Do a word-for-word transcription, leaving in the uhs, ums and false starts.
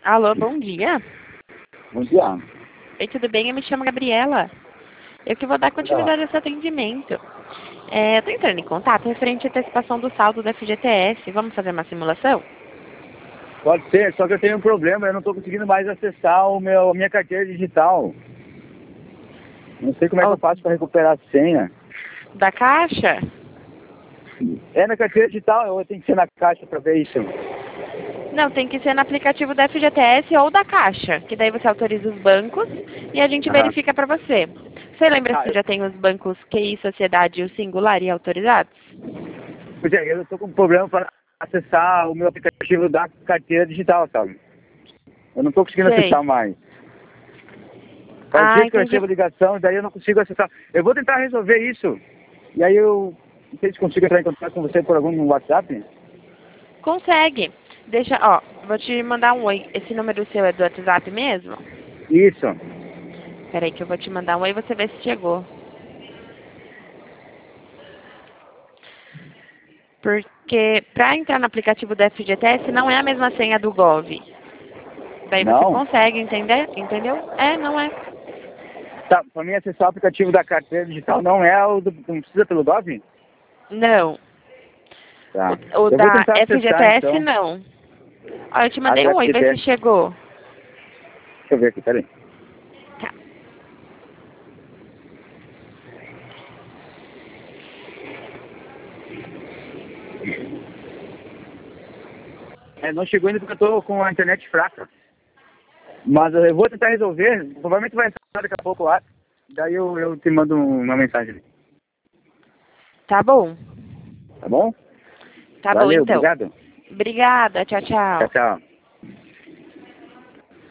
Alô, bom dia. Bom dia. Oi, tudo bem? Eu me chamo Gabriela. Eu que vou dar continuidade a esse atendimento. É, eu estou entrando em contato referente à antecipação do saldo da F G T S. Vamos fazer uma simulação? Pode ser, só que eu tenho um problema, eu não estou conseguindo mais acessar o meu, a minha carteira digital. Não sei como é que Oh, eu faço para recuperar a senha. Da Caixa? É na carteira digital, eu tenho que ser na caixa para ver isso. Não, tem que ser no aplicativo da F G T S ou da Caixa, que daí você autoriza os bancos e a gente Aham. verifica para você. Você lembra Ah, se eu, já tem os bancos Q I, Sociedade e o Singular e autorizados? pois é, eu estou com um problema para acessar o meu aplicativo da carteira digital, sabe? Eu não estou conseguindo Sei. acessar mais. Faz Ah, dias que eu entendi. recebo ligação, daí eu não consigo acessar. Eu vou tentar resolver isso. E aí eu não sei se consigo entrar em contato com você por algum WhatsApp. Consegue. Deixa, ó, vou te mandar um oi. Esse número seu é do WhatsApp mesmo? Isso. Peraí que eu vou te mandar um oi e você vê se chegou. Porque para entrar no aplicativo do F G T S não é a mesma senha do Gov. Daí você Não? consegue, entender? Entendeu? É, não é. Tá, para mim acessar o aplicativo da carteira digital não é o do, não precisa pelo Gov? Não. Tá. O, o Eu vou da tentar acessar F G T S então. não. Ó, eu te mandei um oi, vê se H T T. chegou. Deixa eu ver aqui, peraí. Tá. É, não chegou ainda porque eu tô com a internet fraca. Mas eu vou tentar resolver. Provavelmente vai entrar daqui a pouco lá. Daí eu, eu te mando uma mensagem. Tá bom. Tá bom? Tá bom, Valeu, então. obrigado. Obrigada, tchau, Tchau, tchau. tchau.